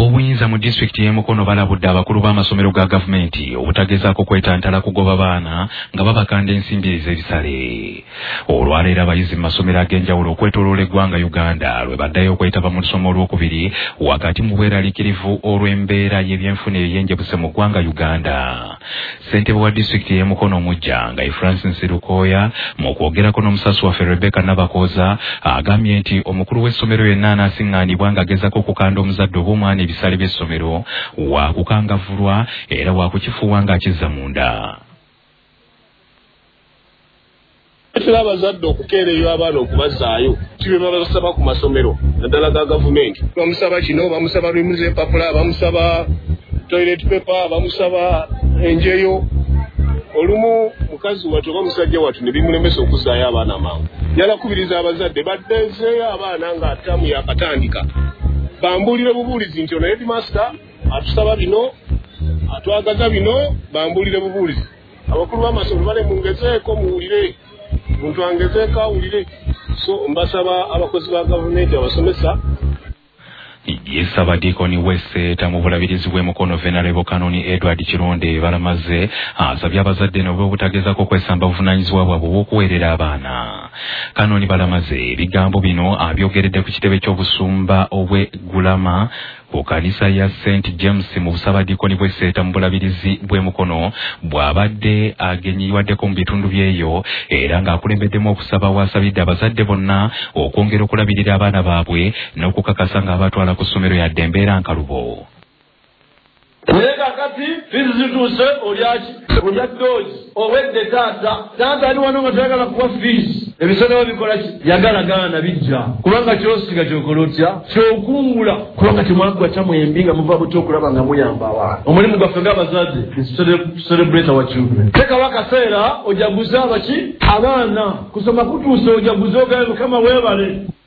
Ab'obuyinza mu disitulikiti y'e Mukono balabudde abakulu b'amasomero ga gavumenti obutagezaako kwetantala kugoba baana nga babakanda ensimbi ez'ebisale. Olwaleero abayizi mu masomero ag'enjawulo okwetooloola eggwanga Uganda lwe baddayo okwetaba mu lusoma olwokubiri wakati mu bweraliikirivu olw'embeera y'ebyenfuna ey'enjebuse mu ggwanga Uganda. Ssentebe wa disitulikiti y'e Mukono omujja nga ye Francis Lukooya mu kwogerako n'omusasi waffe Rebecca Nabakooza agambye nti omukulu w'essomero yenna anaasiŋŋaanibwa ng'agezaako okukanda omuzadde ob'omwana ebisale by'essomero wa kukangavulwa era wa kukifuuwa ng'akizza munda. Tera abazadde okukeereyo abaana okubazzaayo kibe babasaba ku masomero naddala ga gavumenti. Bamusaba kino, bamusaba limu z'empapula, bamusaba toilet paper, bamusaba enjeyo. Olumu mukazi watu oba musajja watu ne bimulemesa okuzzaayo abaana mangu. Yalakubiriza abazadde baddezeeyo abaana nga ttamu yakatandika. Bambulire bubuulizi nti ono headmaster atusaba bino atwagaza bino bambulire bubuulizi. Abakulu b'amasomero bale mungezeeko muwulire muntu angezeeko awulire. So mbasaba abakozi ba gavumenti abasomesa Yesaba Dikoni Wese mu bulabirizi bw'e Mukono Venerable Kanoni Edward Kironde balamaze asabye abazadde nabo obutagezaako kwesamba buvunaanyizibwa bwabwe obw'okuweerera abaana. Kanoni balamaze ebigambo bino abyogeredde ku kitebe ky'obusumba obw'e Gulama ku kanisa ya St. James mu busabadikoni bw'e mu bulabirizi bw'e Mukono bw'abadde agenyiwaddeko mu bitundu byeyo era ng'akulembeddemu okusaba wasabidde abazadde bonna okwongera okulabirira abaana baabwe n'okukakasa ng'abatwala ku ssomero yadde embeera nkalubo. Wega kati fizi zituuse olyaki olya dozi owedde taata ali wano nga toyagala kuwa fizi ebisonero bikola ki yagalagaana bijja kubanga kyosiga kyokola otya kyokungula kubanga temwaggwa kyamwembi nga muva buto okulaba nga muyamba abaana. Omulimu gwaffe ng'abazadde celebrate our children. Tekawo akaseera ojaguze abaki abaana kusoma kutuuse ojaguze ogaye Mukama weebale.